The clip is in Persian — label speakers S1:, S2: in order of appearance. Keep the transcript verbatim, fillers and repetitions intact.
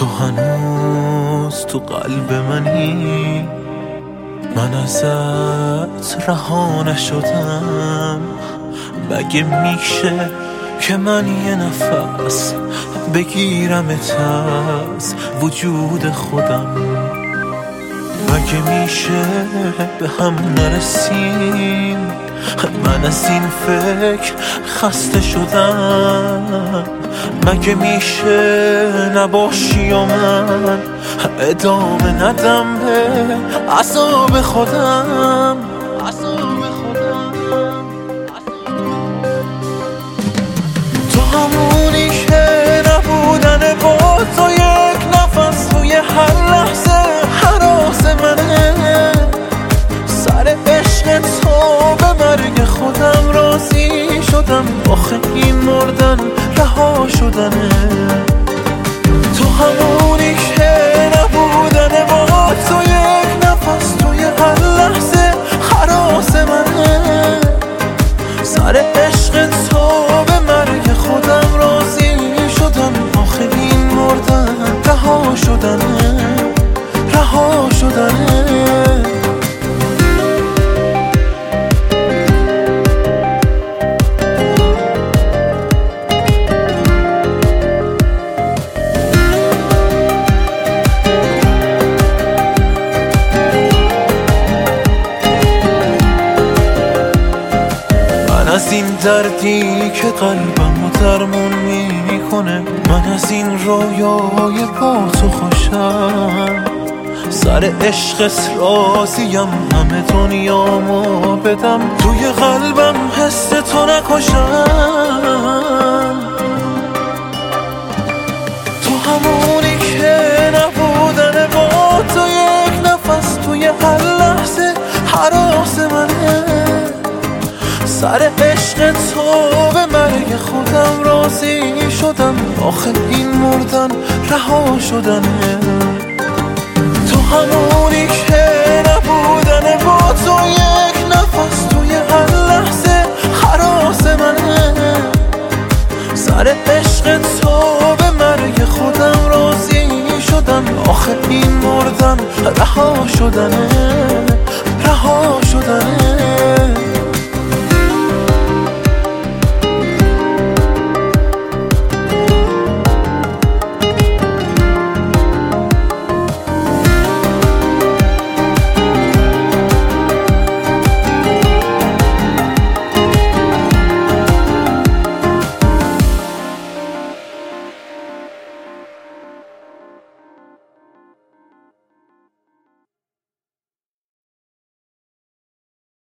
S1: تو هنوز تو قلب منی، من ازت رها نشدم. مگه میشه که من یه نفس بگیرمت از وجود خودم؟ مگه میشه به هم نرسیم؟ من از این فکر خسته شدم. مگه میشه نباشی و من ادامه ندم به عذاب خودم؟ تو همونی که نبودن با تو یک نفس توی هر لحظه هراس منه. سر عشق تو به مرگ خودم راضی شدم. آخه این مردن رها شدنه. تو همونی که نبودن با تو یک نفس توی هر لحظه هراس منه. سر عشق تو به مرگ خودم راضی شدم. آخه این مردن رها شدنه، رها شدنه. از این دردی که قلبمو درمون میکنه، من از این رویای با تو خوشم. سر عشقت راضیم همه دنیامو بدم، توی قلبم حس تو نکشم. تو همونی که نبودن با تو یک نفس توی هر لحظه هراس منه. سر عشق تو به مرگ خودم راضی شدم. آخه این مردن رها شدنه. تو همونی که نبودن با تو یک نفس توی هر لحظه هراس منه. سر عشق تو به مرگ خودم راضی شدم. آخه این مردن رها شدنه.